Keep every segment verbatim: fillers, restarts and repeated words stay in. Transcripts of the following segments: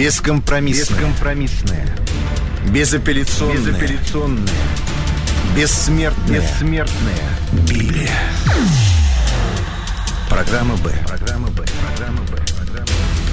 Бескомпромиссная. Бескомпромиссная. Безапелляционная. Безапелляционная. Бессмертная. Бессмертная. Библия. Программа Б. Программа Б. Программа Б. Программа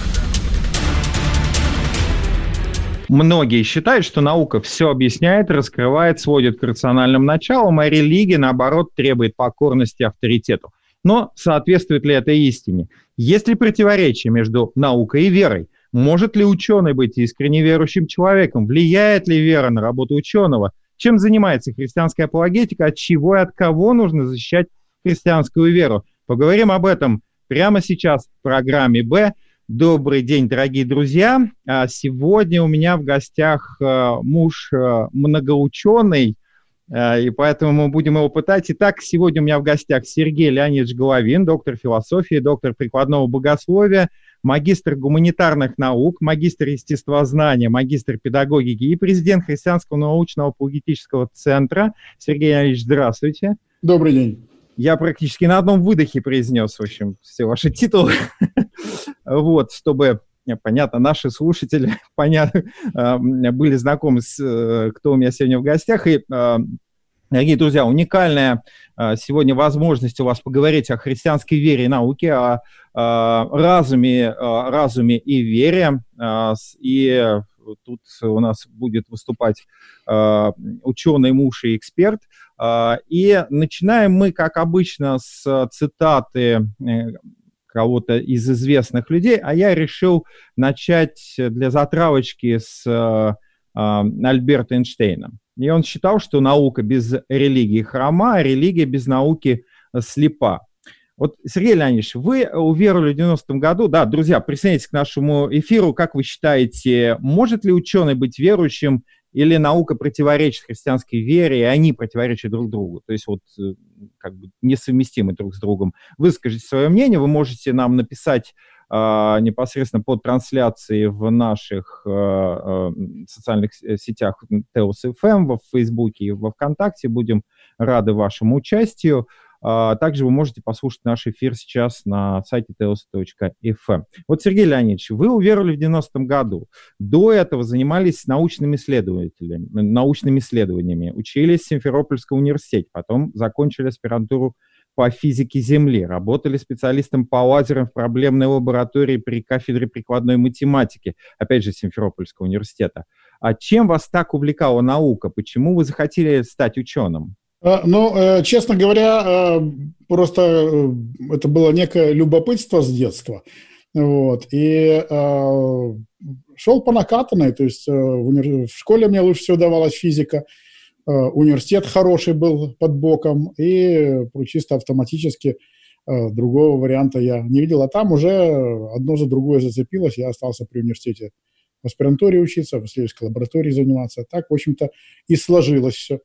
Б. Многие считают, что наука все объясняет, раскрывает, сводит к рациональным началам, а религия, наоборот, требует покорности авторитету. Но соответствует ли это истине? Есть ли противоречие между наукой и верой? Может ли ученый быть искренне верующим человеком? Влияет ли вера на работу ученого? Чем занимается христианская апологетика? От чего и от кого нужно защищать христианскую веру? Поговорим об этом прямо сейчас в программе «Б». Добрый день, дорогие друзья. Сегодня у меня в гостях муж многоученый, и поэтому мы будем его пытать. Итак, сегодня у меня в гостях Сергей Леонидович Головин, доктор философии, доктор прикладного богословия, магистр гуманитарных наук, магистр естествознания, магистр педагогики и президент Христианского научного апологетического центра. Сергей Леонидович, здравствуйте. Добрый день. Я практически на одном выдохе произнес, в общем, все ваши титулы, вот, чтобы, понятно, наши слушатели, понятно, были знакомы с, кто у меня сегодня в гостях. И, дорогие друзья, уникальная сегодня возможность у вас поговорить о христианской вере и науке, о разуме, разуме и вере. И тут у нас будет выступать ученый муж и эксперт. И начинаем мы, как обычно, с цитаты кого-то из известных людей, а я решил начать для затравочки с Альберта Эйнштейна. И он считал, что наука без религии хрома, а религия без науки слепа. Вот, Сергей Леонидович, вы уверовали в девяностом году. Да, друзья, присоединяйтесь к нашему эфиру. Как вы считаете, может ли ученый быть верующим, или наука противоречит христианской вере, и они противоречат друг другу? То есть вот как бы несовместимы друг с другом. Выскажите свое мнение, вы можете нам написать э, непосредственно под трансляцией в наших э, э, социальных сетях Теос эф эм, в Фейсбуке и во ВКонтакте. Будем рады вашему участию. Также вы можете послушать наш эфир сейчас на сайте теос точка эф эм. Вот, Сергей Леонидович, вы уверовали в девяностом году. До этого занимались научными исследователями, научными исследованиями, учились в Симферопольском университете, потом закончили аспирантуру по физике Земли, работали специалистом по лазерам в проблемной лаборатории при кафедре прикладной математики, опять же, Симферопольского университета. А чем вас так увлекала наука? Почему вы захотели стать ученым? Ну, честно говоря, просто это было некое любопытство с детства. Вот. И э, шел по накатанной, то есть в школе мне лучше всего давалась физика, университет хороший был под боком, и чисто автоматически другого варианта я не видел. А там уже одно за другое зацепилось, я остался при университете в аспирантуре учиться, в исследовательской лаборатории заниматься. Так, в общем-то, и сложилось все.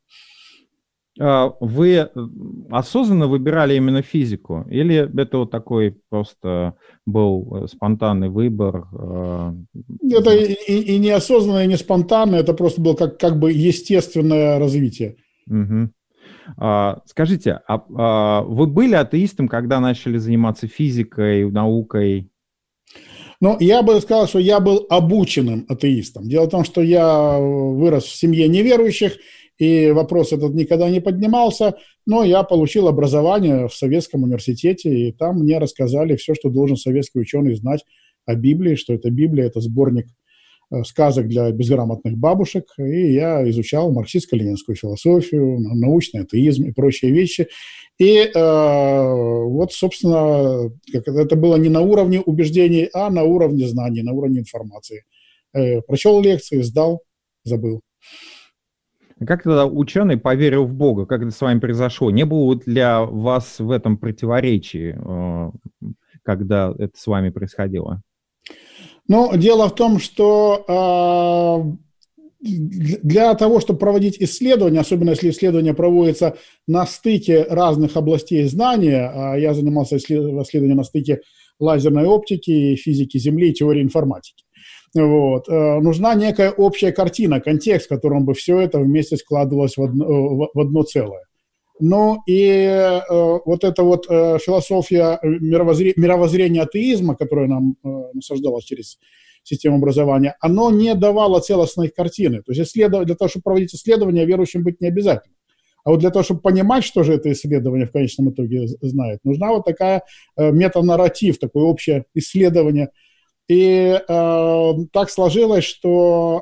Вы осознанно выбирали именно физику? Или это вот такой просто был спонтанный выбор? Это и, и не осознанно, и не спонтанно, это просто было как, как бы естественное развитие. Угу. А, скажите, а, а вы были атеистом, когда начали заниматься физикой, наукой? Ну, я бы сказал, что я был обученным атеистом. Дело в том, что я вырос в семье неверующих, и вопрос этот никогда не поднимался, но я получил образование в Советском университете, и там мне рассказали все, что должен советский ученый знать о Библии, что это Библия, это сборник сказок для безграмотных бабушек, и я изучал марксистско-ленинскую философию, научный атеизм и прочие вещи. И э, вот, собственно, это было не на уровне убеждений, а на уровне знаний, на уровне информации. Э, прочел лекции, сдал, забыл. Как тогда ученый поверил в Бога? Как это с вами произошло? Не было для вас в этом противоречии, когда это с вами происходило? Ну, дело в том, что э, для того, чтобы проводить исследования, особенно если исследование проводится на стыке разных областей знания, а я занимался исследованием на стыке лазерной оптики, физики Земли и теории информатики, вот, нужна некая общая картина, контекст, в котором бы все это вместе складывалось в одно, в одно целое. Ну и э, вот эта вот э, философия мировоззрения, мировоззрения атеизма, которая нам э, насаждалась через систему образования, оно не давало целостной картины. То есть исследов... для того, чтобы проводить исследования, верующим быть не обязательно. А вот для того, чтобы понимать, что же это исследование в конечном итоге знает, нужна вот такая э, метанарратив, такое общее исследование. И э, так сложилось, что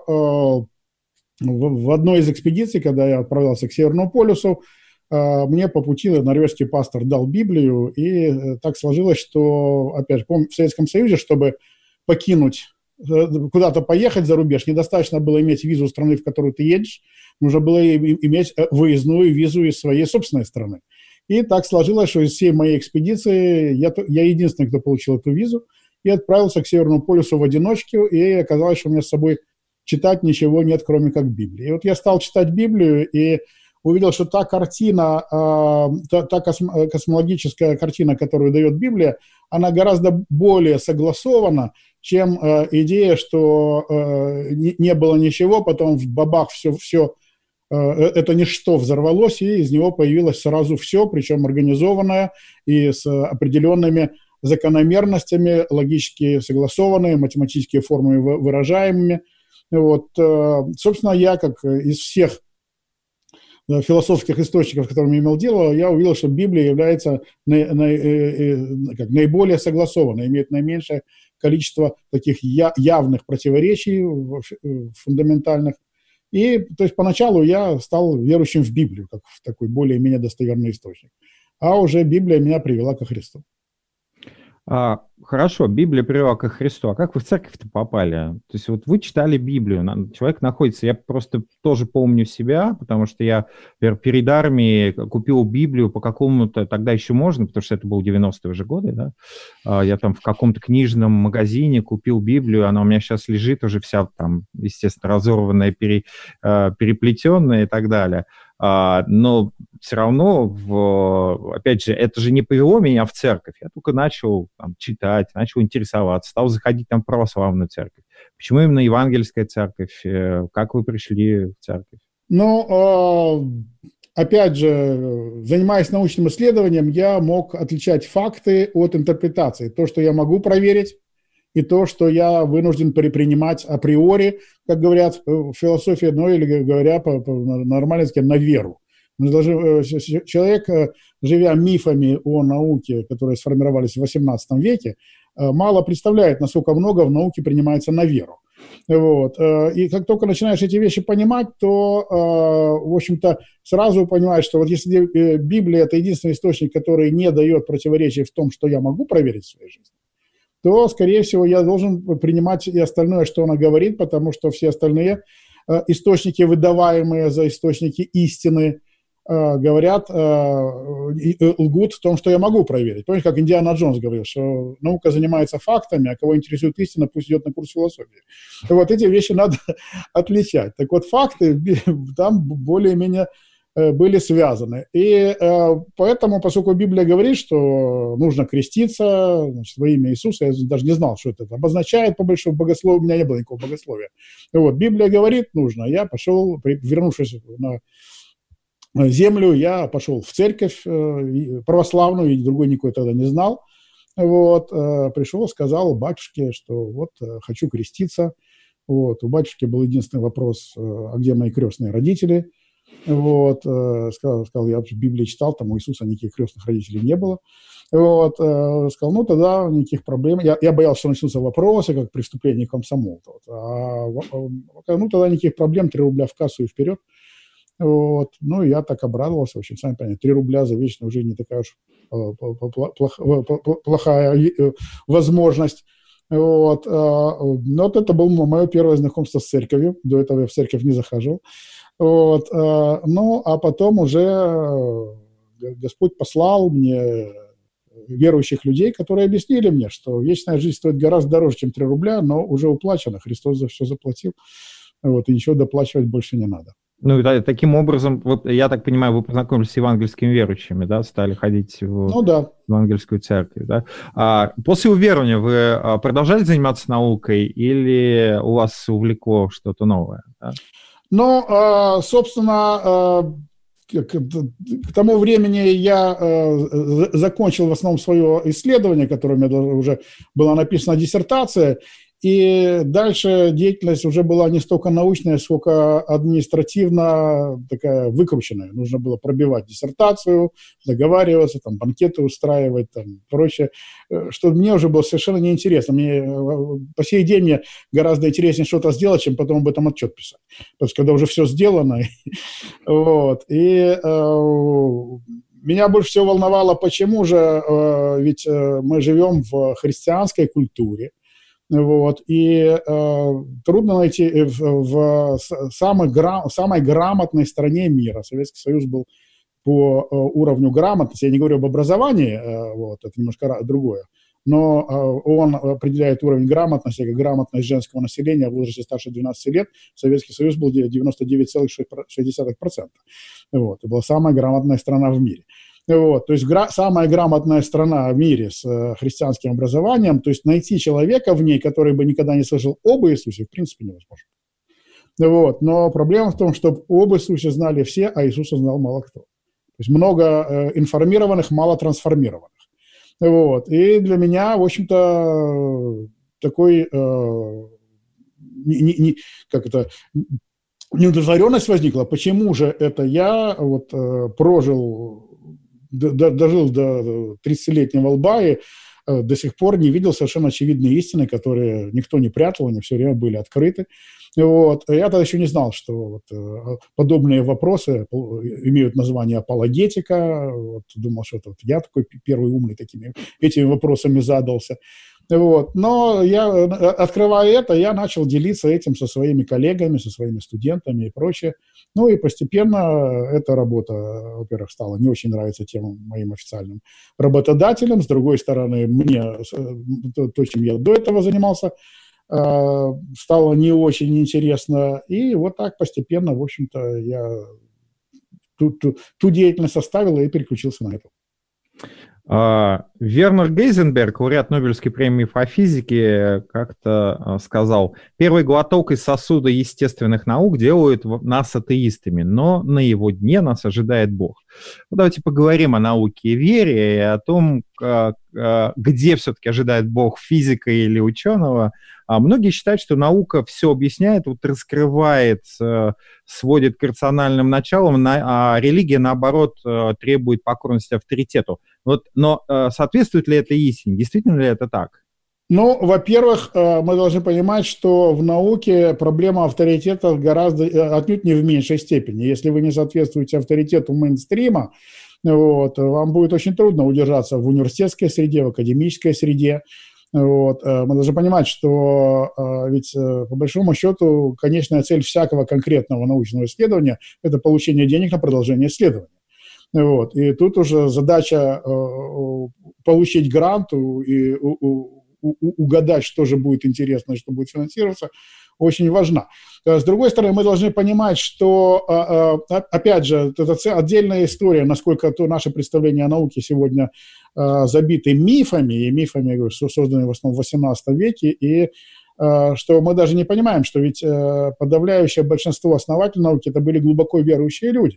э, в, в одной из экспедиций, когда я отправлялся к Северному полюсу, э, мне по пути норвежский пастор дал Библию, и э, так сложилось, что, опять же, помню, в Советском Союзе, чтобы покинуть, э, куда-то поехать за рубеж, недостаточно было иметь визу страны, в которую ты едешь, нужно было иметь выездную визу из своей собственной страны. И так сложилось, что из всей моей экспедиции я, я единственный, кто получил эту визу, и отправился к Северному полюсу в одиночку, и оказалось, что у меня с собой читать ничего нет, кроме как Библии. И вот я стал читать Библию и увидел, что та картина, та, та космологическая картина, которую дает Библия, она гораздо более согласована, чем идея, что не было ничего, потом в бабах все, все это ничто взорвалось, и из него появилось сразу все, причем организованное и с определенными закономерностями, логически согласованные, математические формы выражаемыми. Вот, собственно, я, как из всех философских источников, с которыми имел дело, я увидел, что Библия является на, на, как, наиболее согласованной, имеет наименьшее количество таких явных противоречий фундаментальных. И, то есть, поначалу я стал верующим в Библию, как в такой более-менее достоверный источник. А уже Библия меня привела ко Христу. А, хорошо, Библия привела ко Христу. А как вы в церковь-то попали? То есть вот вы читали Библию, человек находится... Я просто тоже помню себя, потому что я, например, перед армией купил Библию по какому-то... Тогда еще можно, потому что это было девяностые уже годы, да? Я там в каком-то книжном магазине купил Библию, она у меня сейчас лежит уже вся там, естественно, разорванная, пере, переплетенная и так далее. Но все равно, в, опять же, это же не повело меня в церковь. Я только начал там, читать, начал интересоваться, стал заходить там в православную церковь. Почему именно евангельская церковь? Как вы пришли в церковь? Ну, опять же, занимаясь научным исследованием, я мог отличать факты от интерпретации. То, что я могу проверить, и то, что я вынужден предпринимать априори, как говорят в философии, ну или говоря по-нормальному, на веру. Человек, живя мифами о науке, которые сформировались в восемнадцатом веке, мало представляет, насколько много в науке принимается на веру. Вот. И как только начинаешь эти вещи понимать, то, в общем-то, сразу понимаешь, что вот если Библия – это единственный источник, который не дает противоречий в том, что я могу проверить в своей жизни, то, скорее всего, я должен принимать и остальное, что она говорит, потому что все остальные э, источники, выдаваемые за источники истины, э, говорят, э, лгут в том, что я могу проверить. Помните, как Индиана Джонс говорил, что наука занимается фактами, а кого интересует истина, пусть идет на курс философии. Вот эти вещи надо отличать. Так вот, факты там более-менее были связаны. И э, поэтому, поскольку Библия говорит, что нужно креститься, значит, во имя Иисуса, я даже не знал, что это обозначает по большому богословию, у меня не было никакого богословия. Вот, Библия говорит, нужно. Я пошел, вернувшись на землю, я пошел в церковь э, православную, и другой никакой тогда не знал. Вот, э, пришел, сказал батюшке, что вот э, хочу креститься. Вот, у батюшки был единственный вопрос, э, а где мои крестные родители? Вот, э, сказал, сказал, я в Библии читал, там у Иисуса никаких крестных родителей не было. Вот, э, сказал, ну тогда никаких проблем. Я, я боялся, что начнутся вопросы, как преступление комсомола. Вот. А, ну тогда никаких проблем, три рубля в кассу и вперед. Вот. Ну я так обрадовался, в общем, сами понимаете, три рубля за вечную жизнь не такая уж плохая возможность. Вот. Но вот это было мое первое знакомство с церковью. До этого я в церковь не захаживал. Вот. Ну, а потом уже Господь послал мне верующих людей, которые объяснили мне, что вечная жизнь стоит гораздо дороже, чем три рубля, но уже уплачено. Христос за все заплатил. Вот. И ничего доплачивать больше не надо. Ну, да, таким образом, вы, я так понимаю, вы познакомились с евангельскими верующими, да, стали ходить в ну, да. евангельскую церковь, да. А после уверования вы продолжали заниматься наукой или у вас увлекло что-то новое? Да? Ну, собственно, к тому времени я закончил в основном свое исследование, которое у меня уже была написана диссертация, И дальше деятельность уже была не столько научная, сколько административно такая выкрученная. Нужно было пробивать диссертацию, договариваться, там, банкеты устраивать, там, прочее, что мне уже было совершенно неинтересно. Мне, по сей день мне гораздо интереснее что-то сделать, чем потом об этом отчет писать. Потому что когда уже все сделано, вот, и меня больше всего волновало, почему же, ведь мы живем в христианской культуре, вот, и э, трудно найти в, в самой, гра, самой грамотной стране мира. Советский Союз был по э, уровню грамотности, я не говорю об образовании, э, вот, это немножко другое, но э, он определяет уровень грамотности, как грамотность женского населения в возрасте старше двенадцати лет. Советский Союз был девяносто девять целых шесть десятых процента. Вот, это была самая грамотная страна в мире. Вот, то есть гра- самая грамотная страна в мире с э, христианским образованием, то есть найти человека в ней, который бы никогда не слышал об Иисусе, в принципе, невозможно. Вот, но проблема в том, что об Иисусе знали все, а Иисуса знал мало кто. То есть много э, информированных, мало трансформированных. Вот, и для меня, в общем-то, такой, э, не, не, не, как это, неудовлетворенность возникла. Почему же это я вот, э, прожил... дожил до тридцатилетнего лба и э, до сих пор не видел совершенно очевидные истины, которые никто не прятал, они все время были открыты. Вот. Я тогда еще не знал, что вот, э, подобные вопросы имеют название апологетика. Вот, думал, что это вот я такой первый умный такими этими вопросами задался. Вот. Но я, открывая это, я начал делиться этим со своими коллегами, со своими студентами и прочее. Ну и постепенно эта работа, во-первых, стала не очень нравиться тем моим официальным работодателям. С другой стороны, мне то, чем я до этого занимался, стало не очень интересно. И вот так постепенно, в общем-то, я ту, ту, ту деятельность оставил и переключился на это. Uh, Вернер Гейзенберг, лауреат Нобелевской премии по физике, как-то uh, сказал: первый глоток из сосуда естественных наук делает нас атеистами, но на его дне нас ожидает Бог. Ну, давайте поговорим о науке и вере, и о том, uh, uh, где все-таки ожидает Бог, физика или ученого. Uh, многие считают, что наука все объясняет, вот раскрывает, uh, сводит к рациональным началам, на, а религия, наоборот, uh, требует покорности авторитету. Вот, но э, соответствует ли это истине? Действительно ли это так? Ну, во-первых, э, мы должны понимать, что в науке проблема авторитета гораздо, э, отнюдь не в меньшей степени. Если вы не соответствуете авторитету мейнстрима, вот, вам будет очень трудно удержаться в университетской среде, в академической среде. Вот. Мы должны понимать, что э, ведь э, по большому счету конечная цель всякого конкретного научного исследования – это получение денег на продолжение исследования. Вот. И тут уже задача э, получить грант и у, у, у, угадать, что же будет интересно и что будет финансироваться, очень важна. С другой стороны, мы должны понимать, что, э, э, опять же, это отдельная история, насколько то наше представление о науке сегодня э, забиты мифами, и мифами, я говорю, созданными в основном в восемнадцатом веке, и э, что мы даже не понимаем, что ведь э, подавляющее большинство основателей науки это были глубоко верующие люди.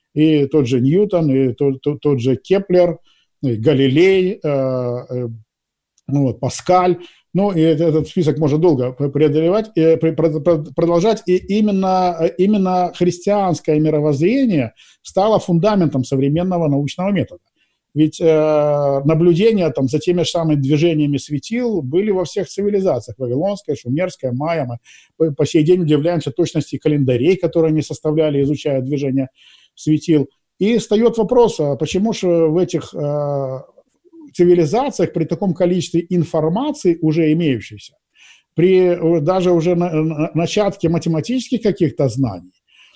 И тот же Ньютон, и тот, тот, тот же Кеплер, и Галилей, э, э, вот, Паскаль. Ну, и этот список можно долго преодолевать, э, продолжать. И именно, именно христианское мировоззрение стало фундаментом современного научного метода. Ведь э, наблюдения там, за теми же самыми движениями светил были во всех цивилизациях. Вавилонская, шумерская, майя. Мы по, по сей день удивляемся точности календарей, которые они составляли, изучая движение светил. И встает вопрос, а почему же в этих э, цивилизациях при таком количестве информации, уже имеющейся, при даже уже на, на, начатке математических каких-то знаний,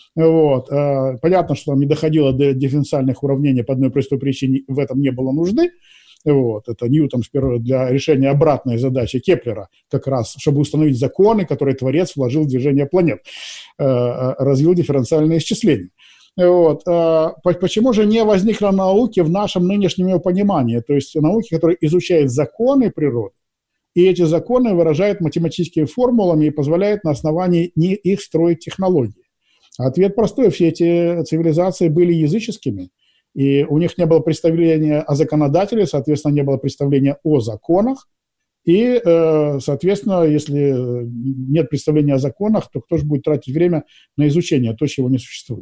вот, э, понятно, что там не доходило до дифференциальных уравнений по одной простой причине, в этом не было нужды. Вот, это Ньютон для решения обратной задачи Кеплера, как раз, чтобы установить законы, которые Творец вложил в движение планет, э, развил дифференциальные исчисления. Вот. Почему же не возникло науки в нашем нынешнем ее понимании? То есть науки, которые изучают законы природы, и эти законы выражают математическими формулами и позволяют на основании их строить технологии. Ответ простой. Все эти цивилизации были языческими, и у них не было представления о законодателе, соответственно, не было представления о законах, И, соответственно, если нет представления о законах, то кто же будет тратить время на изучение то, чего не существует?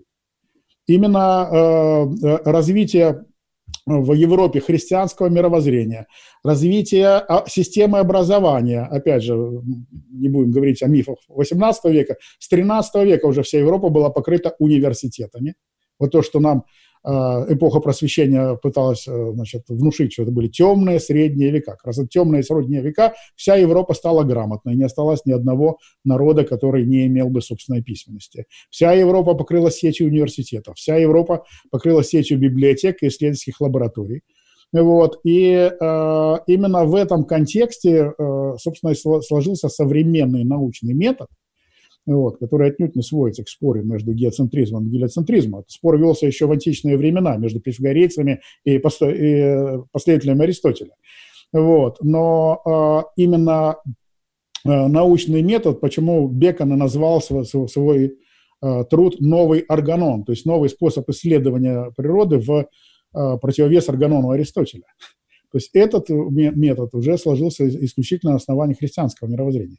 Именно развитие в Европе христианского мировоззрения, развитие системы образования, опять же, не будем говорить о мифах восемнадцатого века, с тринадцатого века уже вся Европа была покрыта университетами. Вот то, что нам эпоха просвещения пыталась, значит, внушить, что это были темные, средние века. Как раз это темные, средние века вся Европа стала грамотной, не осталось ни одного народа, который не имел бы собственной письменности. Вся Европа покрылась сетью университетов, вся Европа покрылась сетью библиотек и исследовательских лабораторий. Вот. И э, именно в этом контексте, э, собственно, сложился современный научный метод, вот, который отнюдь не сводится к спору между геоцентризмом и гелиоцентризмом. Этот спор велся еще в античные времена между пифагорейцами и, посто... и последователями Аристотеля. Вот. Но э, именно э, научный метод, почему Бекон и назвал свой, свой э, труд «Новый органон», то есть новый способ исследования природы в э, противовес органону Аристотеля. То есть этот метод уже сложился исключительно на основании христианского мировоззрения.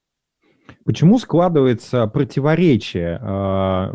Почему складывается противоречие э,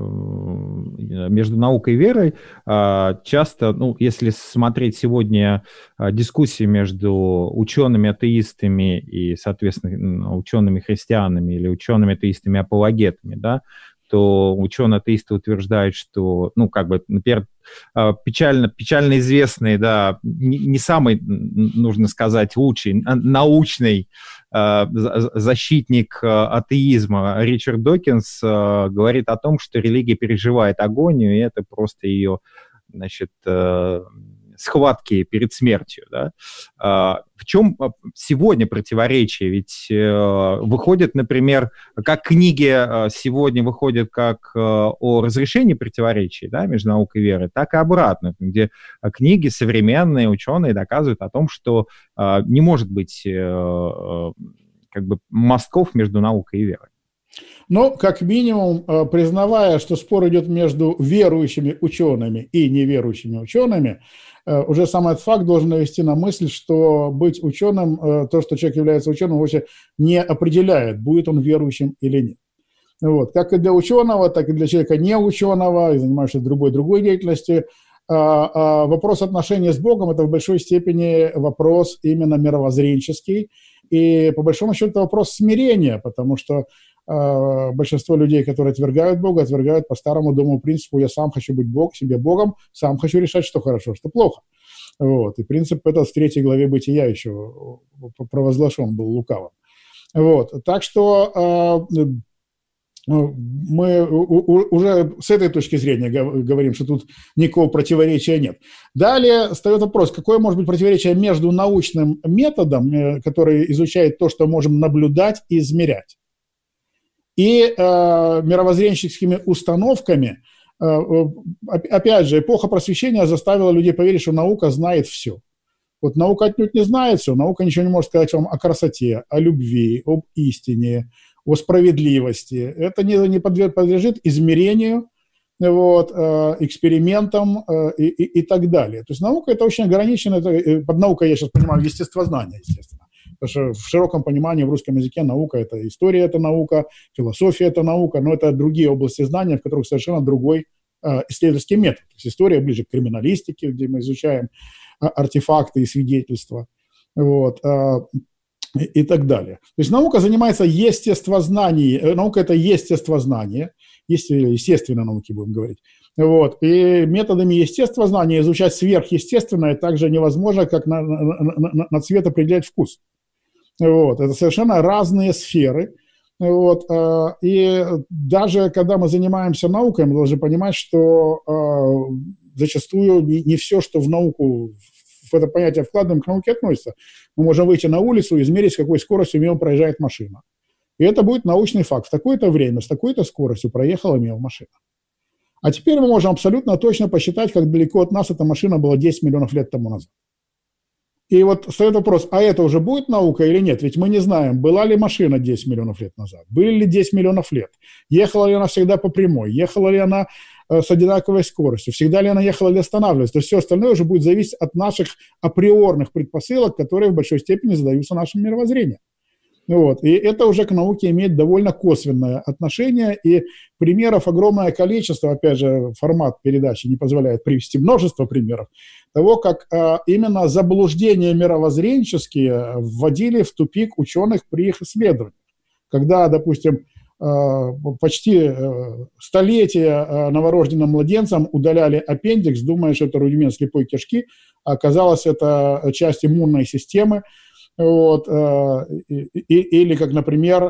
между наукой и верой? Э, часто, ну, если смотреть сегодня э, дискуссии между учеными-атеистами и, соответственно, учеными-христианами или учеными-атеистами-апологетами, да, то ученые-атеисты утверждают, что, ну, как бы, например, печально, печально известный, да, не, не самый, нужно сказать, лучший, научный э, защитник атеизма Ричард Докинс э, говорит о том, что религия переживает агонию, и это просто ее, значит, э, схватки перед смертью. Да? А, в чем сегодня противоречие? Ведь э, выходит, например, как книги э, сегодня выходят как э, о разрешении противоречий, да, между наукой и верой, так и обратно, где книги современные ученые доказывают о том, что э, не может быть э, э, как бы мостков между наукой и верой. Но, как минимум, признавая, что спор идет между верующими учеными и неверующими учеными, уже сам этот факт должен навести на мысль, что быть ученым, то, что человек является ученым, вообще не определяет, будет он верующим или нет. Вот. Как и для ученого, так и для человека неученого, и занимающегося другой другой деятельностью, вопрос отношений с Богом – это в большой степени вопрос именно мировоззренческий, и по большому счету это вопрос смирения, потому что большинство людей, которые отвергают Бога, отвергают по старому дому принципу «я сам хочу быть Бог, себе Богом, сам хочу решать, что хорошо, что плохо». Вот. И принцип этот в третьей главе Бытия еще провозглашен был лукавым. Вот. Так что э, мы уже с этой точки зрения говорим, что тут никакого противоречия нет. Далее встает вопрос, какое может быть противоречие между научным методом, который изучает то, что можем наблюдать и измерять, и э, мировоззренческими установками. Э, опять же, эпоха просвещения заставила людей поверить, что наука знает все. Вот наука отнюдь не знает все, наука ничего не может сказать вам о красоте, о любви, об истине, о справедливости. Это не, не подлежит измерению, вот, э, экспериментам э, и, и, и так далее. То есть наука – это очень ограничено. Это, под наукой я сейчас понимаю естествознание, естественно. Потому что в широком понимании в русском языке наука – это история, это наука, философия – это наука, но это другие области знания, в которых совершенно другой э, исследовательский метод. То есть история ближе к криминалистике, где мы изучаем э, артефакты и свидетельства, вот, э, и, и так далее. То есть наука занимается естествознанием, э, наука – это естествознание, естественной науки будем говорить. Вот. И методами естествознания изучать сверхъестественное также невозможно, как на, на, на, на цвет определять вкус. Вот. Это совершенно разные сферы. Вот. И даже когда мы занимаемся наукой, мы должны понимать, что зачастую не все, что в науку, в это понятие вкладываем, к науке относится. Мы можем выйти на улицу и измерить, с какой скоростью мимо проезжает машина. И это будет научный факт. В такое-то время, с такой-то скоростью проехала мимо машина. А теперь мы можем абсолютно точно посчитать, как далеко от нас эта машина была десять миллионов лет тому назад. И вот встает вопрос, а это уже будет наука или нет? Ведь мы не знаем, была ли машина десять миллионов лет назад, были ли десять миллионов лет, ехала ли она всегда по прямой, ехала ли она с одинаковой скоростью? Всегда ли она ехала или останавливалась? То есть все остальное уже будет зависеть от наших априорных предпосылок, которые в большой степени задаются нашим мировоззрением. Вот. И это уже к науке имеет довольно косвенное отношение, и примеров огромное количество, опять же, формат передачи не позволяет привести множество примеров того, как а, именно заблуждения мировоззренческие вводили в тупик ученых при их исследованиях. Когда, допустим, а, почти а, столетия а, новорожденным младенцам удаляли аппендикс, думая, что это рудимент слепой кишки, а оказалось, это часть иммунной системы. Вот, или, как, например,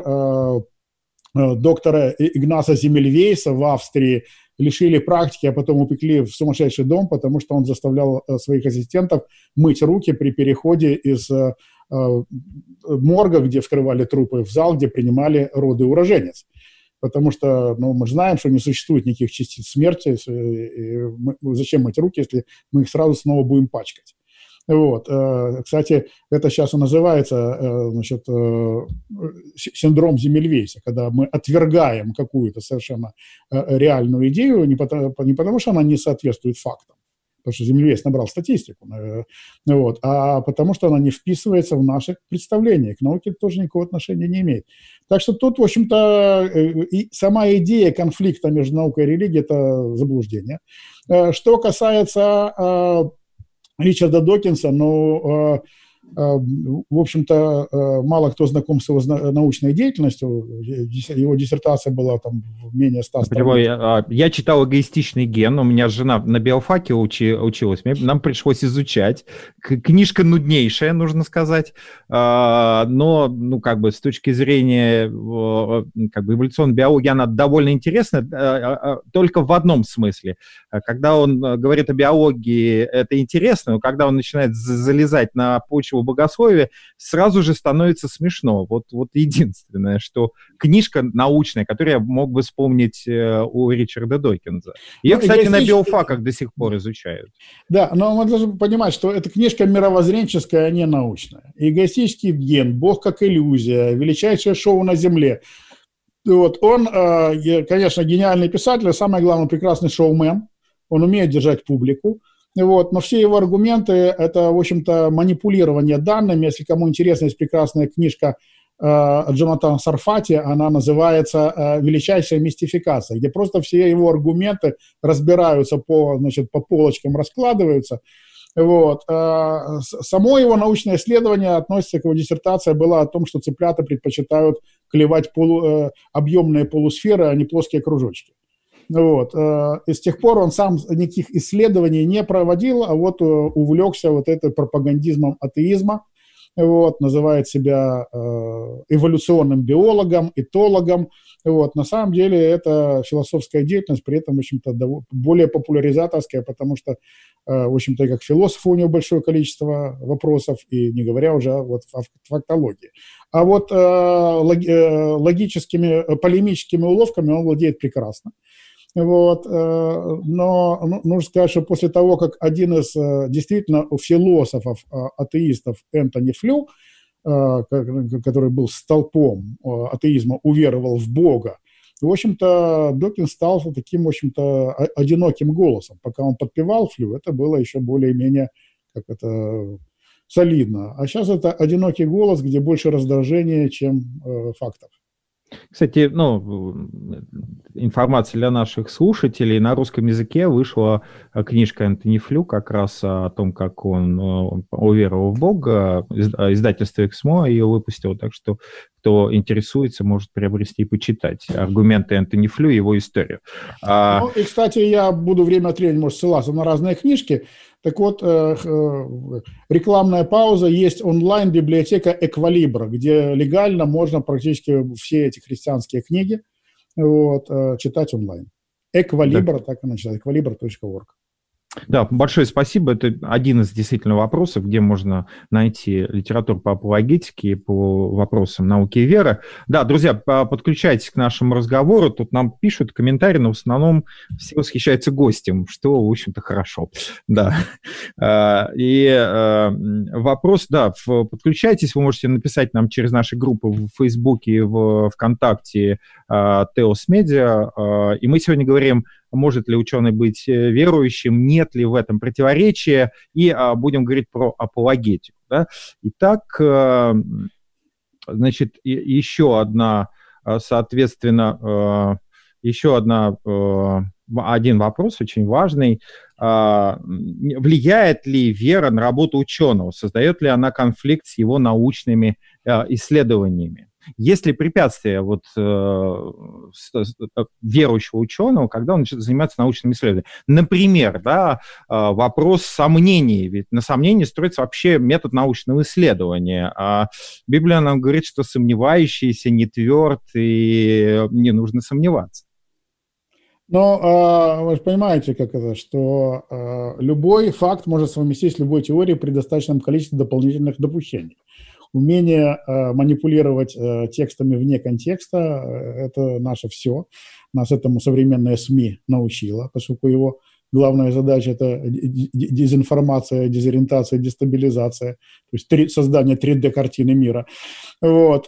доктора Игнаса Земельвейса в Австрии лишили практики, а потом упекли в сумасшедший дом, потому что он заставлял своих ассистентов мыть руки при переходе из морга, где вскрывали трупы, в зал, где принимали роды уроженец. Потому что, ну, мы знаем, что не существует никаких частиц смерти. Мы, зачем мыть руки, если мы их сразу снова будем пачкать? Вот. Кстати, это сейчас и называется, значит, синдром Земельвейса, когда мы отвергаем какую-то совершенно реальную идею не потому, не потому, что она не соответствует фактам, потому что Земельвейс набрал статистику, вот, а потому что она не вписывается в наши представления. К науке это тоже никакого отношения не имеет. Так что тут, в общем-то, и сама идея конфликта между наукой и религией – это заблуждение. Что касается Ричарда Докинса, но, в общем-то, мало кто знаком с его научной деятельностью. Его диссертация была там менее ста страниц. Я, я читал «Эгоистичный ген», у меня жена на биофаке учи, училась, нам пришлось изучать. Книжка нуднейшая, нужно сказать, но, ну, как бы, с точки зрения как бы, эволюционной биологии она довольно интересна, только в одном смысле. Когда он говорит о биологии, это интересно, но когда он начинает залезать на почву богословия, сразу же становится смешно. Вот, вот единственное, что книжка научная, которую я мог бы вспомнить э, у Ричарда Докинза. Ее, ну, кстати, на биофаках до сих пор изучают. Да, но мы должны понимать, что эта книжка мировоззренческая, а не научная. Эгоистический ген, Бог как иллюзия, величайшее шоу на Земле. Вот, он, э, конечно, гениальный писатель, а самое главное, прекрасный шоумен. Он умеет держать публику. Вот, но все его аргументы – это, в общем-то, манипулирование данными. Если кому интересна, есть прекрасная книжка э, Джонатана Сарфати, она называется э, «Величайшая мистификация», где просто все его аргументы разбираются по, значит, по полочкам, раскладываются. Вот. Э, само его научное исследование относится к его диссертации, была о том, что цыплята предпочитают клевать полу, э, объемные полусферы, а не плоские кружочки. Вот. И с тех пор он сам никаких исследований не проводил, а вот увлекся вот этой пропагандизмом атеизма, вот, называет себя эволюционным биологом, этологом. Вот. На самом деле это философская деятельность, при этом, в общем-то, более популяризаторская, потому что, в общем-то, как философ у него большое количество вопросов, и не говоря уже вот о фактологии. А вот логическими, полемическими уловками он владеет прекрасно. Вот, но нужно сказать, что после того, как один из действительно философов, атеистов Энтони Флю, который был столпом атеизма, уверовал в Бога, в общем-то, Докинс стал таким, в общем-то, одиноким голосом. Пока он подпевал Флю, это было еще более-менее как это, солидно. А сейчас это одинокий голос, где больше раздражения, чем фактов. Кстати, ну, информация для наших слушателей. На русском языке вышла книжка Энтони Флю как раз о том, как он уверовал в Бога. Издательство «Эксмо» ее выпустило, так что кто интересуется, может приобрести и почитать аргументы Энтони Флю и его историю. Ну, и, кстати, я буду время от времени, может, ссылаться на разные книжки. Так вот, рекламная пауза, есть онлайн-библиотека «Эквалибра», где легально можно практически все эти христианские книги вот, читать онлайн. «Эквалибра», да. Так она читает, эквалибра точка орг. Да, большое спасибо. Это один из действительно вопросов, где можно найти литературу по апологетике, по вопросам науки и веры. Да, друзья, подключайтесь к нашему разговору. Тут нам пишут комментарии, но в основном все восхищаются гостем, что, в общем-то, хорошо. Да. И вопрос, да, подключайтесь. Вы можете написать нам через наши группы в Фейсбуке, в ВКонтакте, Теос Медиа. И мы сегодня говорим может ли ученый быть верующим, нет ли в этом противоречия, и будем говорить про апологетику. Да? Итак, значит, еще одна, соответственно, еще одна, один вопрос очень важный. Влияет ли вера на работу ученого? Создает ли она конфликт с его научными исследованиями? Есть ли препятствия вот, верующего ученого, когда он начинает заниматься научными исследованиями? Например, да, вопрос сомнений. Ведь на сомнении строится вообще метод научного исследования. А Библия нам говорит, что сомневающийся не тверд и не нужно сомневаться. Но вы же понимаете, как это, что любой факт может совместить с любой теорией при достаточном количестве дополнительных допущений. Умение манипулировать текстами вне контекста – это наше все. Нас этому современные СМИ научило, поскольку его главная задача – это дезинформация, дезориентация, дестабилизация, то есть создание три дэ-картины мира. Вот.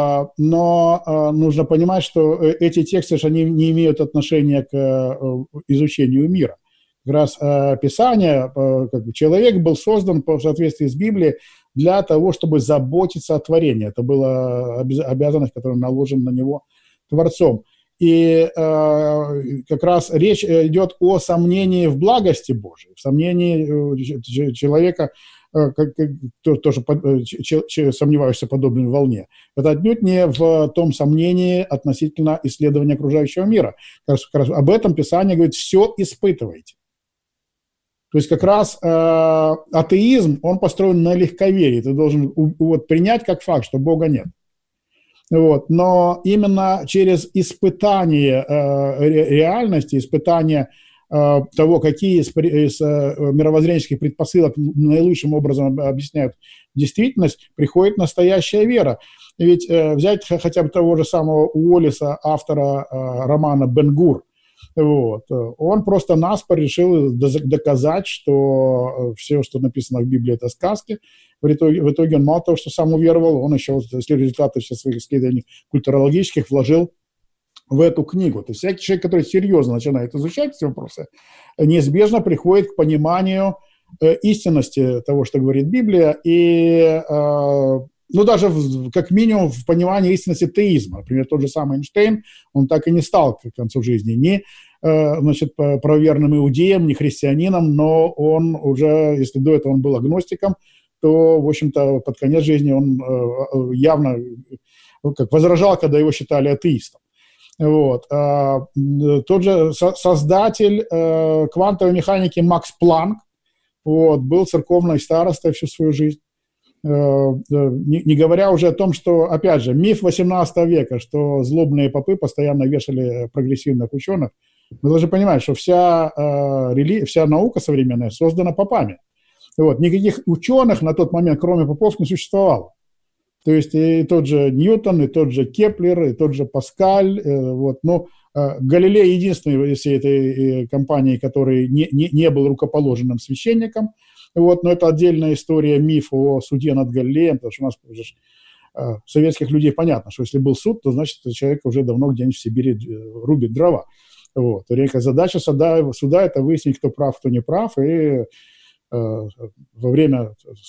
Но нужно понимать, что эти тексты они не имеют отношения к изучению мира. Как раз Писание, как бы человек был создан в соответствии с Библией для того, чтобы заботиться о творении. Это была обязанность, которая наложена на него Творцом. И э, как раз речь идет о сомнении в благости Божией, в сомнении человека, э, как, тоже ч, сомневающийся в подобной волне. Это отнюдь не в том сомнении относительно исследования окружающего мира. Как раз, как раз об этом Писание говорит: все испытывайте. То есть как раз э, атеизм, он построен на легковерии. Ты должен у, вот, принять как факт, что Бога нет. Вот. Но именно через испытание э, реальности, испытание э, того, какие из, из э, мировоззренческих предпосылок наилучшим образом объясняют действительность, приходит настоящая вера. Ведь э, взять хотя бы того же самого Уоллеса, автора э, романа «Бен-Гур», вот, он просто наспор решил доказать, что все, что написано в Библии, это сказки. В итоге, в итоге он мало того, что сам уверовал, он еще результаты своих исследований культурологических вложил в эту книгу. То есть всякий человек, который серьезно начинает изучать эти вопросы, неизбежно приходит к пониманию э, истинности того, что говорит Библия, и э, ну, даже в, как минимум в понимании истинности теизма. Например, тот же самый Эйнштейн, он так и не стал к концу жизни ни э, значит, правоверным иудеем, ни христианином, но он уже, если до этого он был агностиком, то, в общем-то, под конец жизни он э, явно как возражал, когда его считали атеистом. Вот. А, тот же со- создатель э, квантовой механики Макс Планк вот, был церковной старостой всю свою жизнь. Не, не говоря уже о том, что, опять же, миф восемнадцатого века, что злобные попы постоянно вешали прогрессивных ученых. Мы должны понимать, что вся, э, рели... вся наука современная создана попами. Вот. Никаких ученых на тот момент, кроме попов, не существовало. То есть и тот же Ньютон, и тот же Кеплер, и тот же Паскаль. Э, вот. Но э, Галилей единственный из всей этой э, компании, который не, не, не был рукоположенным священником. Вот, но это отдельная история, миф о суде над Галилеем, потому что у нас уже, э, советских людей понятно, что если был суд, то значит человек уже давно где-нибудь в Сибири рубит дрова. Вот. Задача суда, суда – это выяснить, кто прав, кто не прав, и э, во время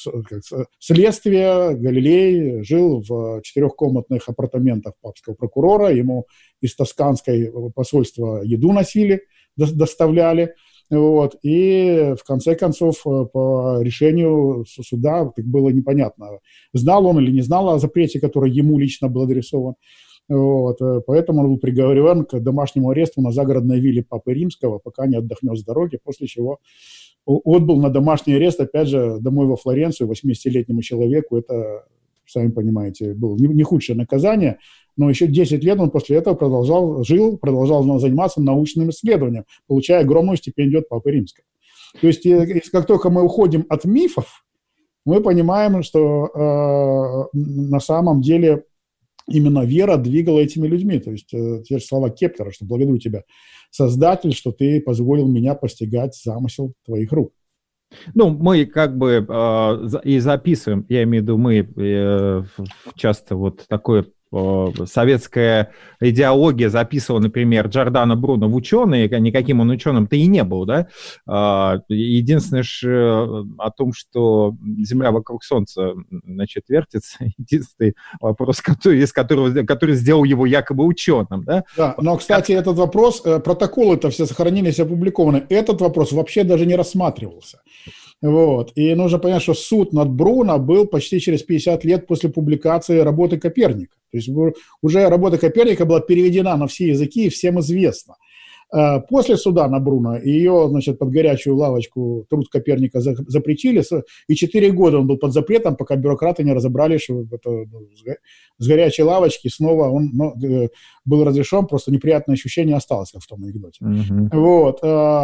следствия Галилей жил в четырехкомнатных апартаментах папского прокурора, ему из тосканской посольства еду носили, доставляли. Вот, и в конце концов по решению суда было непонятно, знал он или не знал о запрете, который ему лично был адресован. Вот, поэтому он был приговорен к домашнему аресту на загородной вилле Папы Римского, пока не отдохнет с дороги, после чего отбыл на домашний арест, опять же, домой во Флоренцию восьмидесятилетнему человеку. Это, сами понимаете, было не худшее наказание. Но еще десять лет он после этого продолжал, жил, продолжал заниматься научным исследованием, получая огромную стипендию от Папы Римского. То есть, как только мы уходим от мифов, мы понимаем, что э, на самом деле именно вера двигала этими людьми. То есть, э, те же слова Кеплера, что благодарю тебя, Создатель, что ты позволил меня постигать замысел твоих рук. Ну, мы как бы э, и записываем, я имею в виду, мы э, часто вот такое советская идеология записывала, например, Джордано Бруно в ученые, никаким он ученым-то и не был, да? Единственное же о том, что Земля вокруг Солнца, значит, вертится, единственный вопрос, который, из которого, который сделал его якобы ученым, да? Да, но, кстати, этот вопрос, протоколы-то все сохранились, опубликованы, этот вопрос вообще даже не рассматривался. Вот. И нужно понять, что суд над Бруно был почти через пятьдесят лет после публикации работы Коперника. То есть уже работа Коперника была переведена на все языки и всем известна. После суда на Бруно ее, значит, под горячую лавочку труд Коперника запретили, и четыре года он был под запретом, пока бюрократы не разобрали, что это, с горячей лавочки снова он ну, был разрешен, просто неприятное ощущение осталось, как в том анекдоте. Mm-hmm. Вот.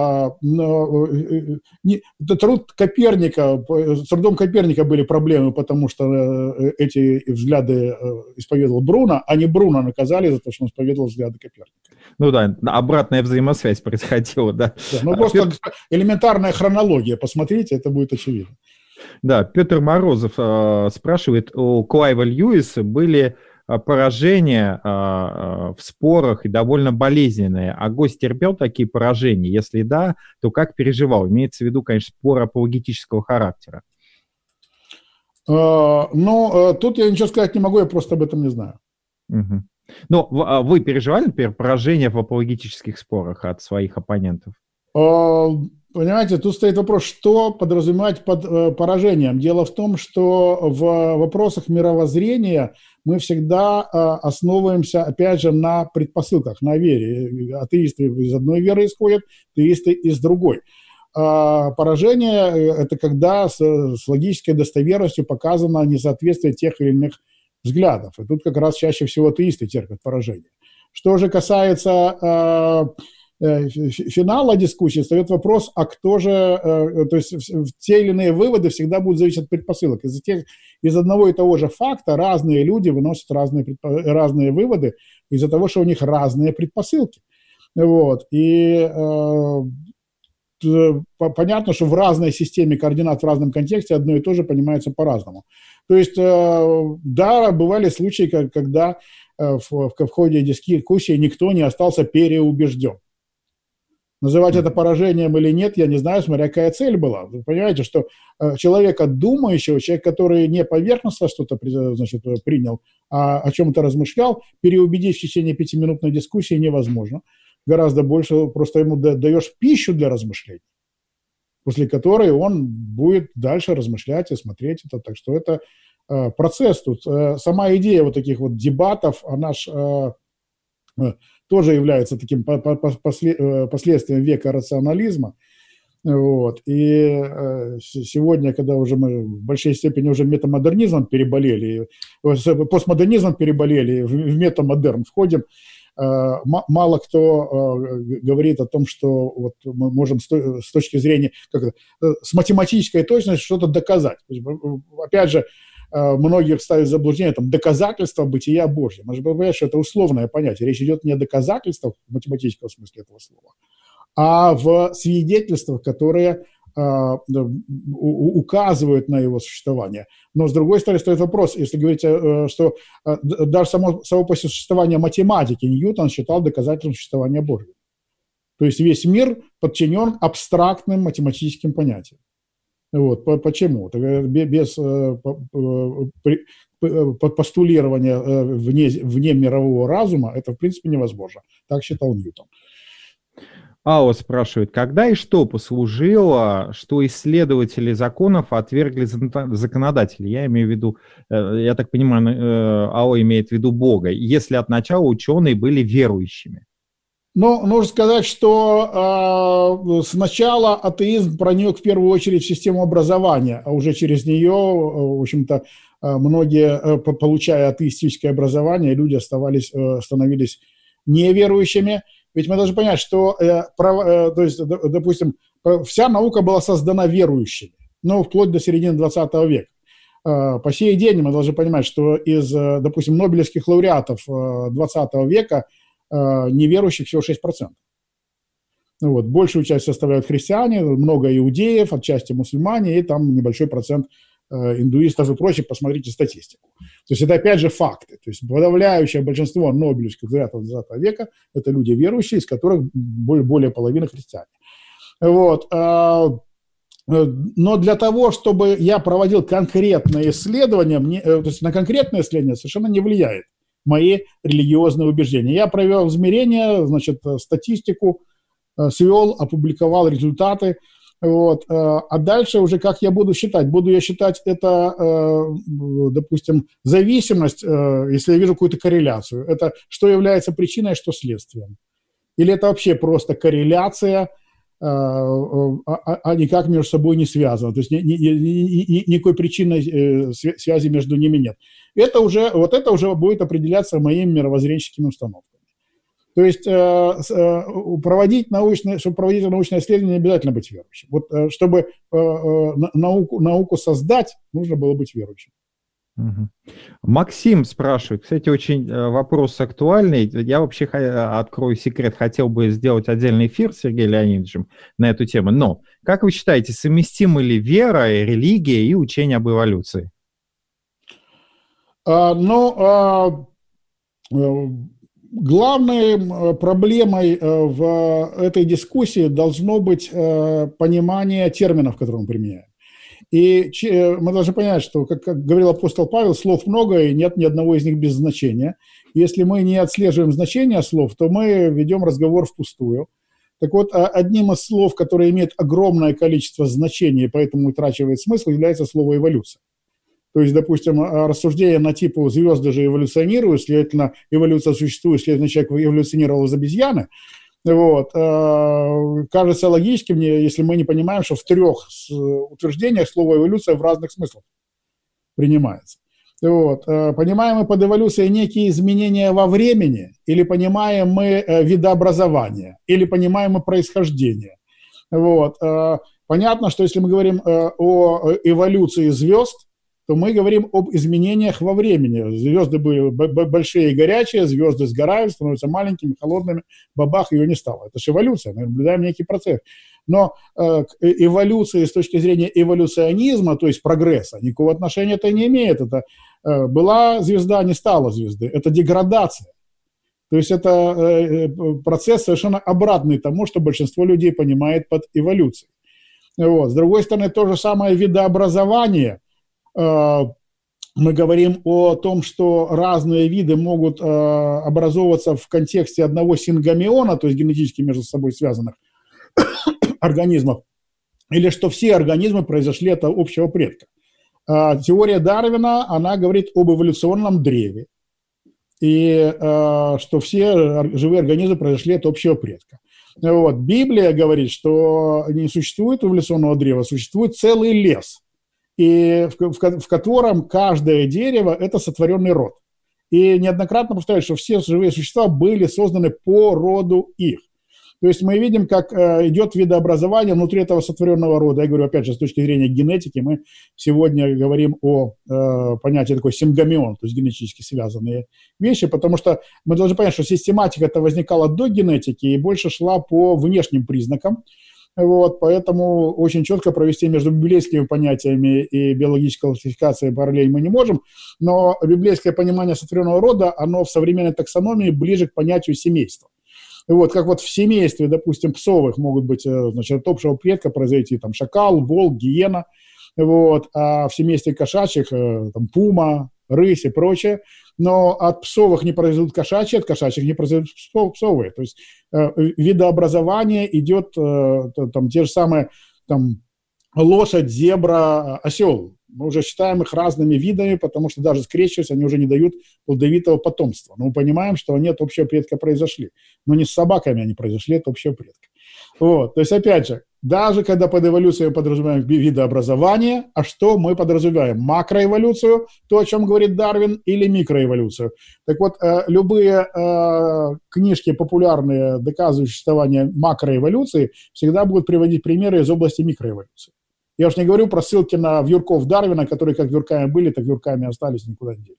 Труд Коперника, с трудом Коперника были проблемы, потому что эти взгляды исповедовал Бруно, а не Бруно наказали за то, что он исповедовал взгляды Коперника. Ну да, обратная взаимосвязь происходила, да. да ну просто элементарная хронология, посмотрите, это будет очевидно. Да, Петр Морозов э, спрашивает, у Клайва Льюиса были поражения э, в спорах и довольно болезненные, а гость терпел такие поражения? Если да, то как переживал? Имеется в виду, конечно, спор апологетического характера. Э, ну, тут я ничего сказать не могу, я просто об этом не знаю. Угу. Но вы переживали, например, поражение в апологетических спорах от своих оппонентов? Понимаете, тут стоит вопрос, что подразумевать под поражением. Дело в том, что в вопросах мировоззрения мы всегда основываемся, опять же, на предпосылках, на вере. Атеисты из одной веры исходят, атеисты из другой. Поражение – это когда с, с логической достоверностью показано несоответствие тех или иных взглядов. И тут как раз чаще всего атеисты терпят поражение. Что же касается э, э, финала дискуссии, встает вопрос, а кто же, э, то есть те или иные выводы всегда будут зависеть от предпосылок. Из, тех, из одного и того же факта разные люди выносят разные, разные выводы из-за того, что у них разные предпосылки. Вот. И э, понятно, что в разной системе координат, в разном контексте одно и то же понимается по-разному. То есть, да, бывали случаи, когда в ходе дискуссии никто не остался переубежден. Называть это поражением или нет, я не знаю, смотря какая цель была. Вы понимаете, что человека думающего, человек, который не поверхностно что-то, значит, принял, а о чем-то размышлял, переубедить в течение пятиминутной дискуссии невозможно. Гораздо больше просто ему даешь пищу для размышлений, после которой он будет дальше размышлять и смотреть это. Так что это э, процесс тут. Э, сама идея вот таких вот дебатов, она ж, э, э, тоже является таким по- по- после, э, последствием века рационализма. Вот. И э, сегодня, когда уже мы в большей степени уже метамодернизмом переболели, постмодернизмом переболели, в, в метамодерн входим, мало кто говорит о том, что вот мы можем с точки зрения, как это, с математической точностью что-то доказать. Опять же, многих ставят в заблуждение там, доказательства бытия Божьего. Мы же понимаем, что это условное понятие. Речь идет не о доказательствах в математическом смысле этого слова, а в свидетельствах, которые указывают на его существование. Но, с другой стороны, стоит вопрос, если говорить, что даже само, само по существованию математики Ньютон считал доказательством существования Божьего. То есть весь мир подчинен абстрактным математическим понятиям. Вот. Почему? Без постулирования вне, вне мирового разума это, в принципе, невозможно. Так считал Ньютон. Ао спрашивает, когда и что послужило, что исследователи законов отвергли законодателей? Я имею в виду, я так понимаю, Ао имеет в виду Бога, если от начала ученые были верующими. Ну, нужно сказать, что э, сначала атеизм проник в первую очередь в систему образования, а уже через нее, в общем-то, многие, получая атеистическое образование, люди оставались, становились неверующими. Ведь мы должны понять, что, э, прав, э, то есть, допустим, вся наука была создана верующими, ну, вплоть до середины двадцатого века. Э, по сей день мы должны понимать, что из, допустим, нобелевских лауреатов двадцатого века э, неверующих всего шесть процентов. Вот. Большую часть составляют христиане, много иудеев, отчасти мусульмане, и там небольшой процент индуистов и прочих, посмотрите статистику. То есть это опять же факты. То есть подавляющее большинство нобелевских лауреатов двадцатого века – это люди верующие, из которых более, более половины христиане. Вот. Но для того, чтобы я проводил конкретные исследования, мне, то есть на конкретные исследования совершенно не влияет мои религиозные убеждения. Я провел измерения, значит, статистику, свел, опубликовал результаты. Вот. А дальше уже как я буду считать? Буду я считать это, допустим, зависимость, если я вижу какую-то корреляцию. Это что является причиной, что следствием? Или это вообще просто корреляция, а, а никак между собой не связано. То есть ни, ни, ни, никакой причинной связи между ними нет. Это уже, вот это уже будет определяться моими мировоззренческими установками. То есть проводить научное, чтобы проводить научное исследование, не обязательно быть верующим. Вот чтобы науку, науку создать, нужно было быть верующим. Угу. Максим спрашивает, кстати, очень вопрос актуальный. Я вообще, открою секрет, хотел бы сделать отдельный эфир с Сергеем Леонидовичем на эту тему. Но, как вы считаете, совместимы ли вера, религия и учение об эволюции? А, ну, а, главной проблемой в этой дискуссии должно быть понимание терминов, которые мы применяем. И мы должны понять, что, как, как говорил апостол Павел, слов много, и нет ни одного из них без значения. Если мы не отслеживаем значение слов, то мы ведем разговор впустую. Так вот, одним из слов, которое имеет огромное количество значений, и поэтому утрачивает смысл, является слово «эволюция». То есть, допустим, рассуждение на типу «звезды же эволюционируют», следовательно, эволюция существует, следовательно, человек эволюционировал из обезьяны. Вот. Кажется логическим, если мы не понимаем, что в трех утверждениях слово «эволюция» в разных смыслах принимается. Вот. Понимаем мы под эволюцией некие изменения во времени, или понимаем мы видообразование, или понимаем мы происхождение. Вот. Понятно, что если мы говорим о эволюции звезд, то мы говорим об изменениях во времени. Звезды были большие и горячие, звезды сгорают, становятся маленькими, холодными, бабах, ее не стало. Это же эволюция, мы наблюдаем некий процесс. Но э, к эволюции с точки зрения эволюционизма, то есть прогресса, никакого отношения это не имеет. Это э, была звезда, не стала звезды. Это деградация. То есть это э, процесс совершенно обратный тому, что большинство людей понимает под эволюцией. Вот. С другой стороны, то же самое видообразование. Мы говорим о том, что разные виды могут образовываться в контексте одного сингомиона, то есть генетически между собой связанных организмов, или что все организмы произошли от общего предка. Теория Дарвина, она говорит об эволюционном древе, и что все живые организмы произошли от общего предка. Вот. Библия говорит, что не существует эволюционного древа, существует целый лес, и в, в, в котором каждое дерево – это сотворенный род. И неоднократно повторяю, что все живые существа были созданы по роду их. То есть мы видим, как э, идет видообразование внутри этого сотворенного рода. Я говорю, опять же, с точки зрения генетики, мы сегодня говорим о э, понятии такой сингомион, то есть генетически связанные вещи, потому что мы должны понять, что систематика это возникала до генетики и больше шла по внешним признакам. Вот, поэтому очень четко провести между библейскими понятиями и биологической классификацией параллель мы не можем, но библейское понимание сотворенного рода, оно в современной таксономии ближе к понятию семейства. Вот, как вот в семействе, допустим, псовых могут быть, значит, от общего предка произойти там шакал, волк, гиена, вот, а в семействе кошачьих там пума, рысь и прочее. Но от псовых не произойдут кошачьи, от кошачьих не произойдут псовые. То есть э, видообразование идет, э, там, те же самые там, лошадь, зебра, осел. Мы уже считаем их разными видами, потому что даже скрещиваясь, они уже не дают плодовитого потомства. Но мы понимаем, что они от общего предка произошли. Но не с собаками они произошли от общего предка. Вот. То есть, опять же, даже когда под эволюцией мы подразумеваем видообразование, а что мы подразумеваем? Макроэволюцию, то, о чем говорит Дарвин, или микроэволюцию. Так вот, э, любые э, книжки популярные, доказывающие существование макроэволюции, всегда будут приводить примеры из области микроэволюции. Я уж не говорю про ссылки на вьюрков Дарвина, которые как вьюрками были, так вьюрками остались, никуда не делись.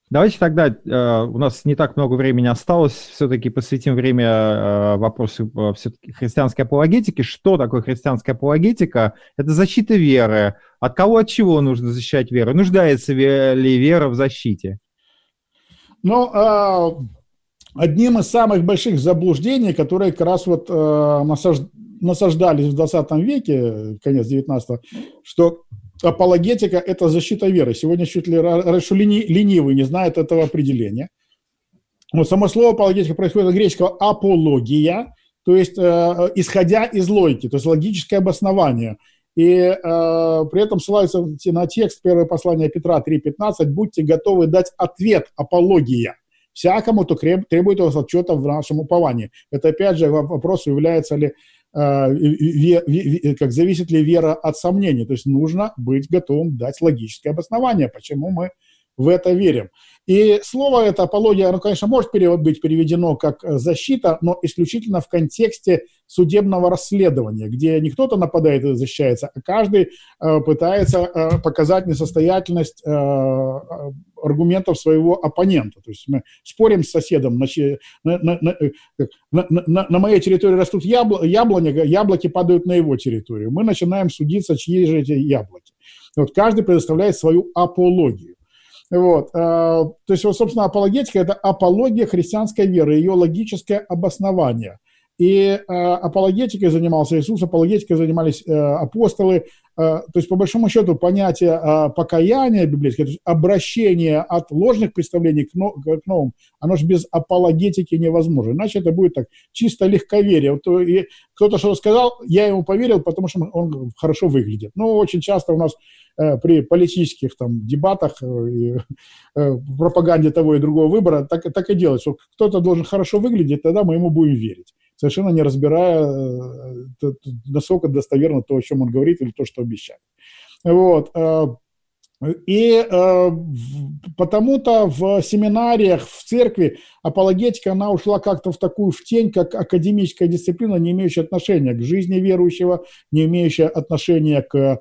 Давайте тогда, э, у нас не так много времени осталось, все-таки посвятим время э, вопросу э, все-таки христианской апологетики. Что такое христианская апологетика? Это защита веры. От кого, от чего нужно защищать веру? Нуждается ли вера в защите? Ну, э, одним из самых больших заблуждений, которые как раз вот э, насаж... насаждались в двадцатом веке, конец девятнадцатого, что апологетика – это защита веры. Сегодня чуть ли раньше лени, ленивый не знает этого определения. Вот само слово апологетика происходит от греческого апология, то есть э, исходя из логики, то есть логическое обоснование. И э, при этом ссылаются на текст первого послания Петра три пятнадцать: «Будьте готовы дать ответ апология всякому, кто требует у вас отчета в нашем уповании». Это опять же вопрос, является ли как зависит ли вера от сомнений. То есть нужно быть готовым дать логическое обоснование, почему мы в это верим. И слово это апология, оно, конечно, может быть переведено как защита, но исключительно в контексте судебного расследования, где не кто-то нападает и защищается, а каждый э, пытается э, показать несостоятельность э, аргументов своего оппонента. То есть мы спорим с соседом, на, на, на, на, на, на моей территории растут ябл, яблони, яблоки падают на его территорию. Мы начинаем судиться, чьи же эти яблоки. Вот каждый предоставляет свою апологию. Вот. То есть, вот, собственно, апологетика – это апология христианской веры, ее логическое обоснование. И э, апологетикой занимался Иисус, апологетикой занимались э, апостолы. Э, то есть, по большому счету, понятие э, покаяния библейское, то есть обращение от ложных представлений к, но, к новым, оно же без апологетики невозможно. Иначе это будет так, чисто легковерие. Вот, и кто-то что-то сказал, я ему поверил, потому что он хорошо выглядит. Но очень часто у нас э, при политических там, дебатах э, и э, пропаганде того и другого выбора так, так и делается. Что кто-то должен хорошо выглядеть, тогда мы ему будем верить, совершенно не разбирая, насколько достоверно то, о чем он говорит, или то, что обещает. Вот. И потому-то в семинариях, в церкви апологетика, она ушла как-то в такую в тень, как академическая дисциплина, не имеющая отношения к жизни верующего, не имеющая отношения к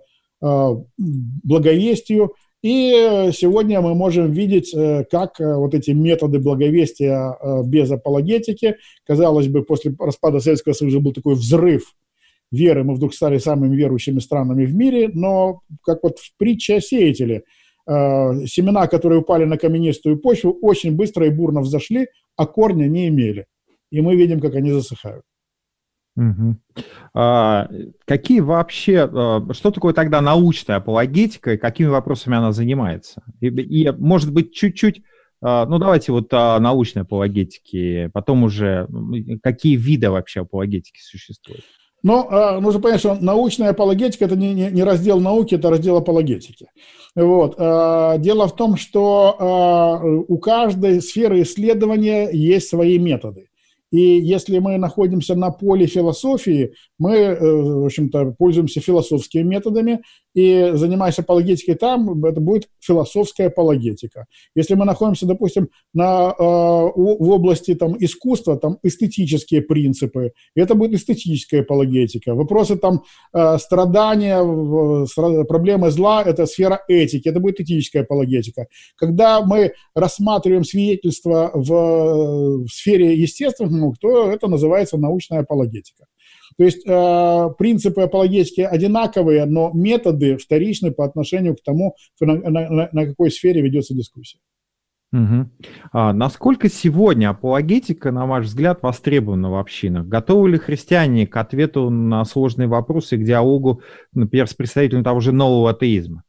благовестию. И сегодня мы можем видеть, как вот эти методы благовестия без апологетики, казалось бы, после распада Советского Союза был такой взрыв веры, мы вдруг стали самыми верующими странами в мире, но как вот в притче о сеятеле, семена, которые упали на каменистую почву, очень быстро и бурно взошли, а корня не имели. И мы видим, как они засыхают. Угу. А, какие вообще, что такое тогда научная апологетика и какими вопросами она занимается? И, и может быть, чуть-чуть, ну давайте вот о научной апологетике, потом уже какие виды вообще апологетики существуют? Но нужно понять, что научная апологетика – это не, не, не раздел науки, это раздел апологетики. Вот. Дело в том, что у каждой сферы исследования есть свои методы. И если мы находимся на поле философии, мы, в общем-то, пользуемся философскими методами, и занимаясь апологетикой там, это будет философская апологетика. Если мы находимся, допустим, на, в области там, искусства, там эстетические принципы, это будет эстетическая апологетика. Вопросы там страдания, проблемы зла – это сфера этики, это будет этическая апологетика. Когда мы рассматриваем свидетельства в, в сфере естественных, то это называется научная апологетика. То есть э, принципы апологетики одинаковые, но методы вторичны по отношению к тому, на, на, на какой сфере ведется дискуссия. Угу. А насколько сегодня апологетика, на ваш взгляд, востребована в общинах? Готовы ли христиане к ответу на сложные вопросы, к диалогу, например, с представителями того же нового атеизма?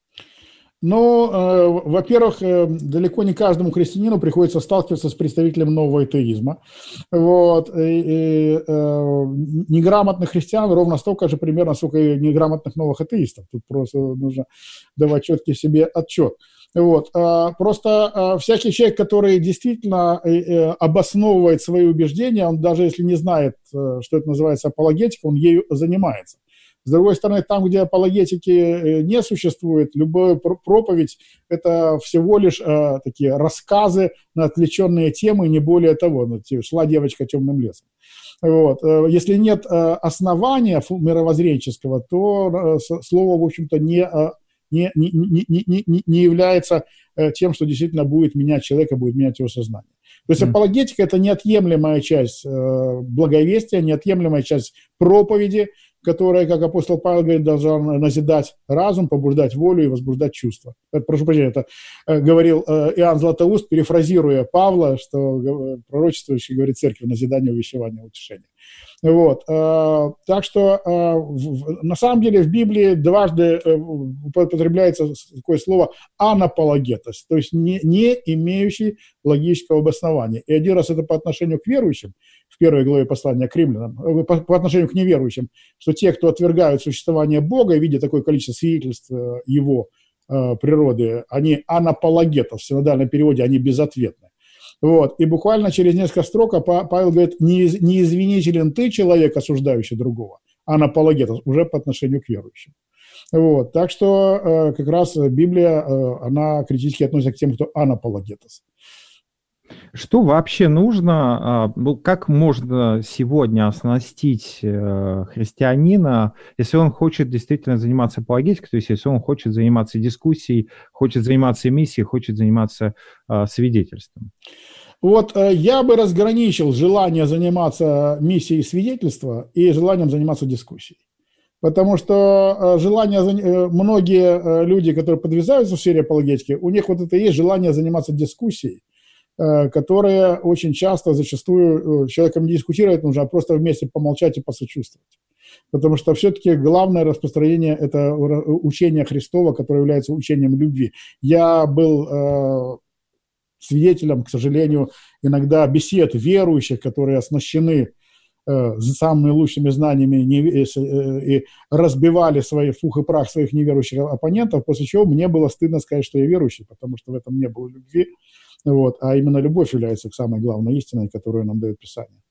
Ну, э, во-первых, э, далеко не каждому христианину приходится сталкиваться с представителем нового атеизма. Вот. И, и, э, неграмотных христиан ровно столько же примерно, сколько и неграмотных новых атеистов. Тут просто нужно давать четкий себе отчет. Вот. Просто всякий человек, который действительно обосновывает свои убеждения, он даже если не знает, что это называется апологетика, он ею занимается. С другой стороны, там, где апологетики не существует, любая проповедь – это всего лишь э, такие рассказы на отвлеченные темы, не более того. Ну, шла девочка темным лесом. Вот. Если нет э, основания мировоззренческого, то э, слово, в общем-то, не, э, не, не, не, не, не, не является тем, что действительно будет менять человека, будет менять его сознание. То есть апологетика – это неотъемлемая часть благовестия, неотъемлемая часть проповеди, которая, как апостол Павел говорит, должна назидать разум, побуждать волю и возбуждать чувства. Это, прошу прощения, это говорил Иоанн Златоуст, перефразируя Павла, что пророчествующий говорит церкви: назидание, увещевание, утешение. Вот. Так что на самом деле в Библии дважды употребляется такое слово «анапологетос», то есть не, не имеющий логического обоснования. И один раз это по отношению к верующим, в первой главе послания к римлянам, по, по отношению к неверующим, что те, кто отвергают существование Бога, видя такое количество свидетельств Его э, природы, они анапологетов, в синодальном переводе они безответны. Вот. И буквально через несколько строк Павел говорит: не, не извинителен ты, человек, осуждающий другого, анапологетов, уже по отношению к верующим. Вот. Так что э, как раз Библия, э, она критически относится к тем, кто анапологетос. Что вообще нужно, как можно сегодня оснастить христианина, если он хочет действительно заниматься апологетикой, то есть если он хочет заниматься дискуссией, хочет заниматься миссией, хочет заниматься свидетельством? Вот я бы разграничил желание заниматься миссией свидетельства и желанием заниматься дискуссией. Потому что желание, многие люди, которые подвязаются в сфере апологетики, у них вот это и есть желание заниматься дискуссией, которые очень часто, зачастую, человеком не дискутировать нужно, а просто вместе помолчать и посочувствовать. Потому что все-таки главное распространение – это учение Христова, которое является учением любви. Я был э, свидетелем, к сожалению, иногда бесед верующих, которые оснащены э, самыми лучшими знаниями не, э, и разбивали свои фух и прах своих неверующих оппонентов, после чего мне было стыдно сказать, что я верующий, потому что в этом не было любви. Вот, а именно любовь является самой главной истиной, которую нам дает Писание.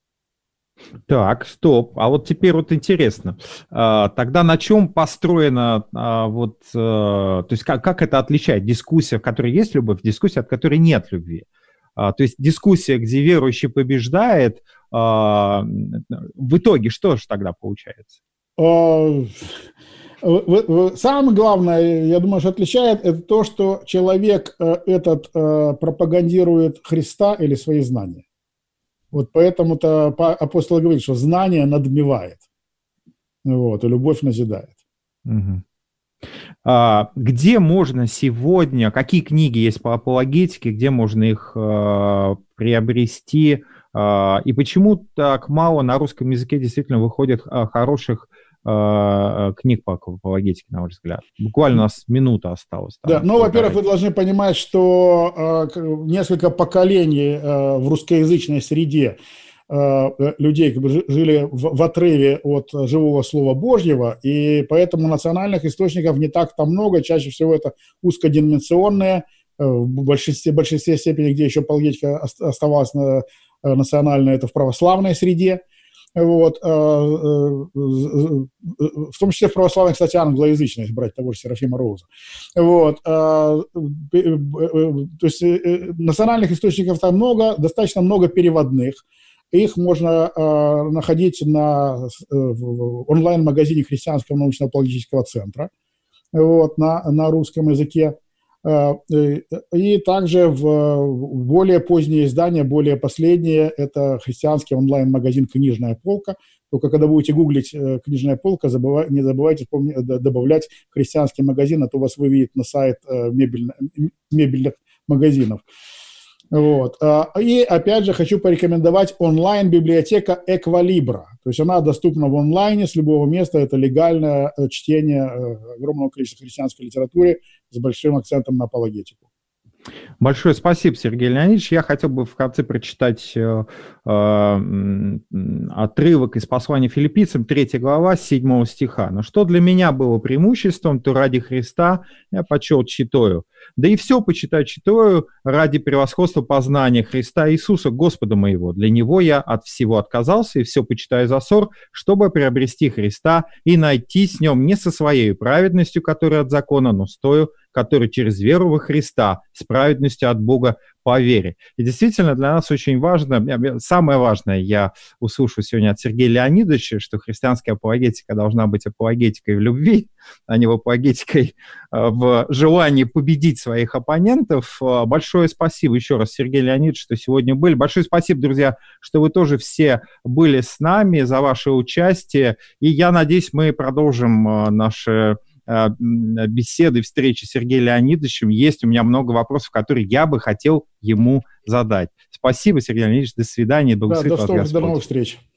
Так, стоп. А вот теперь вот интересно. Тогда на чем построена вот, то есть как, как это отличает дискуссия, в которой есть любовь, дискуссия, от которой нет любви? То есть дискуссия, где верующий побеждает, в итоге что же тогда получается? Самое главное, я думаю, что отличает, это то, что человек этот пропагандирует Христа или свои знания. Вот поэтому-то апостол говорит, что знание надмевает, вот, и любовь назидает. Угу. А, где можно сегодня, какие книги есть по апологетике, где можно их а, приобрести, а, и почему так мало на русском языке действительно выходит а, хороших книг по апологетике, на ваш взгляд? Буквально у нас минута осталась. Там, да, ну, во-первых, вы должны понимать, что э, несколько поколений э, в русскоязычной среде э, людей как бы жили в, в отрыве от живого Слова Божьего, и поэтому национальных источников не так-то много, чаще всего это узкоденоминационные, э, в большинстве, большинстве степени, где еще апологетика оставалась на, э, национальной, это в православной среде. Вот, в том числе в православной, кстати, англоязычной, если брать того же Серафима Роуза. Вот, то есть национальных источников там много, достаточно много переводных. Их можно находить на онлайн-магазине Христианского научно-апологетического центра, вот, на, на русском языке. И также в более поздние издания, более последние, это христианский онлайн-магазин «Книжная полка». Только когда будете гуглить «Книжная полка», забывай, не забывайте помни, добавлять христианский магазин, а то вас выведет на сайт мебельных, мебельных магазинов. Вот. И опять же хочу порекомендовать онлайн-библиотека «Эквалибра». То есть она доступна в онлайне с любого места. Это легальное чтение огромного количества христианской литературы с большим акцентом на апологетику. Большое спасибо, Сергей Леонидович. Я хотел бы в конце прочитать э, э, отрывок из послания Филиппийцам, третья глава, седьмого стиха. «Но что для меня было преимуществом, то ради Христа я почел читаю. Да и все почитаю читаю ради превосходства познания Христа Иисуса, Господа моего. Для Него я от всего отказался и все почитаю за ссор, чтобы приобрести Христа и найти с Нем не со своей праведностью, которая от закона, но с тою, который через веру во Христа с праведностью от Бога по вере. И действительно для нас очень важно, самое важное я услышу сегодня от Сергея Леонидовича, что христианская апологетика должна быть апологетикой в любви, а не апологетикой в желании победить своих оппонентов. Большое спасибо еще раз, Сергей Леонидович, что сегодня были. Большое спасибо, друзья, что вы тоже все были с нами, за ваше участие. И я надеюсь, мы продолжим наши беседы, встречи с Сергеем Леонидовичем. Есть у меня много вопросов, которые я бы хотел ему задать. Спасибо, Сергей Леонидович. До свидания. Да, до, до новых встреч.